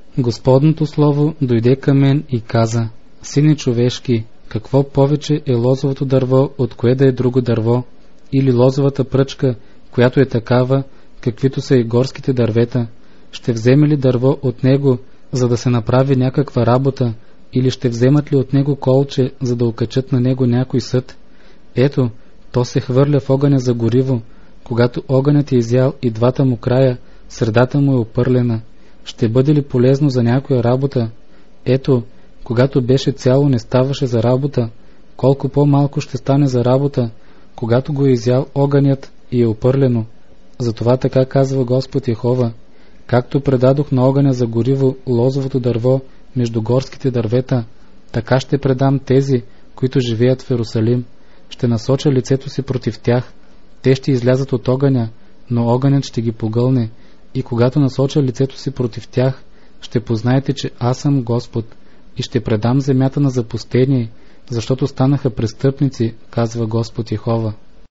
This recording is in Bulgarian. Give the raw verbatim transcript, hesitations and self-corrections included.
Господното слово дойде към мен и каза: Сине човешки, какво повече е лозовото дърво, от кое да е друго дърво, или лозовата пръчка, която е такава, каквито са и горските дървета? Ще вземе ли дърво от него, за да се направи някаква работа, или ще вземат ли от него колче, за да окачат на него някой съд? Ето, то се хвърля в огъня за гориво. Когато огънят е изял и двата му края, средата му е опърлена. Ще бъде ли полезно за някоя работа? Ето, когато беше цяло, не ставаше за работа. Колко по-малко ще стане за работа, когато го е изял огънят и е опърлено. Затова така казва Господ Йехова: както предадох на огъня за гориво лозовото дърво между горските дървета, така ще предам тези, които живеят в Йерусалим. Ще насоча лицето си против тях. Те ще излязат от огъня, но огънят ще ги погълне. И когато насоча лицето си против тях, ще познаете, че аз съм Господ, и ще предам земята на запустение, защото станаха престъпници, казва Господ Йехова.